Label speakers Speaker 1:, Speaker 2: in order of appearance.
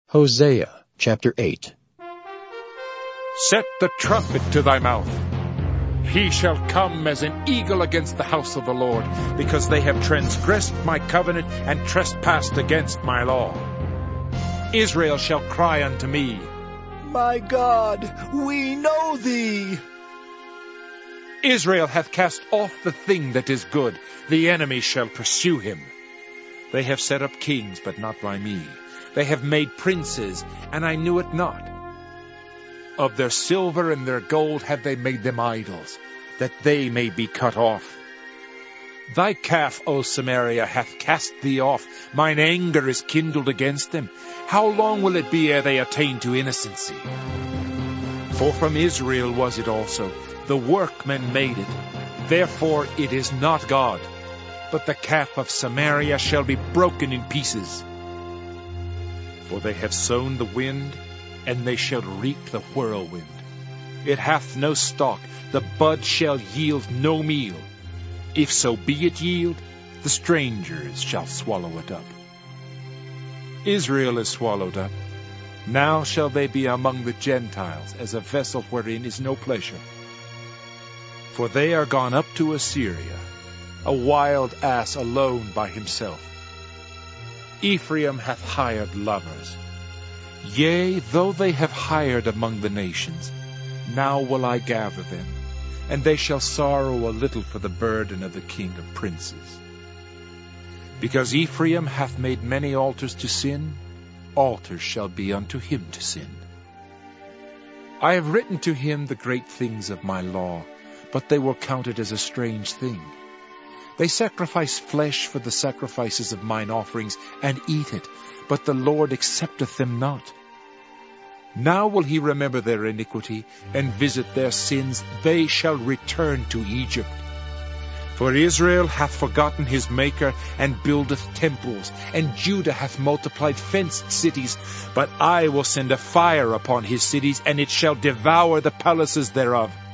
Speaker 1: Hosea chapter 8.
Speaker 2: Set the trumpet to thy mouth. He shall come as an eagle against the house of the Lord, because they have transgressed my covenant and trespassed against my law. Israel shall cry unto me,
Speaker 3: My God, we know thee.
Speaker 2: Israel hath cast off the thing that is good. The enemy shall pursue him. They have set up kings, but not by me. They have made princes, and I knew it not. Of their silver and their gold have they made them idols, that they may be cut off. Thy calf, O Samaria, hath cast thee off. Mine anger is kindled against them. How long will it be ere they attain to innocency? For from Israel was it also. The workmen made it. Therefore it is not God. But the calf of Samaria shall be broken in pieces. For they have sown the wind, and they shall reap the whirlwind. It hath no stalk, the bud shall yield no meal. If so be it yield, the strangers shall swallow it up. Israel is swallowed up. Now shall they be among the Gentiles, as a vessel wherein is no pleasure. For they are gone up to Assyria, a wild ass alone by himself. Ephraim hath hired lovers. Yea, though they have hired among the nations, now will I gather them, and they shall sorrow a little for the burden of the king of princes. Because Ephraim hath made many altars to sin, altars shall be unto him to sin. I have written to him the great things of my law, but they were counted as a strange thing. They sacrifice flesh for the sacrifices of mine offerings, and eat it, but the Lord accepteth them not. Now will he remember their iniquity, and visit their sins. They shall return to Egypt. For Israel hath forgotten his Maker, and buildeth temples, and Judah hath multiplied fenced cities. But I will send a fire upon his cities, and it shall devour the palaces thereof.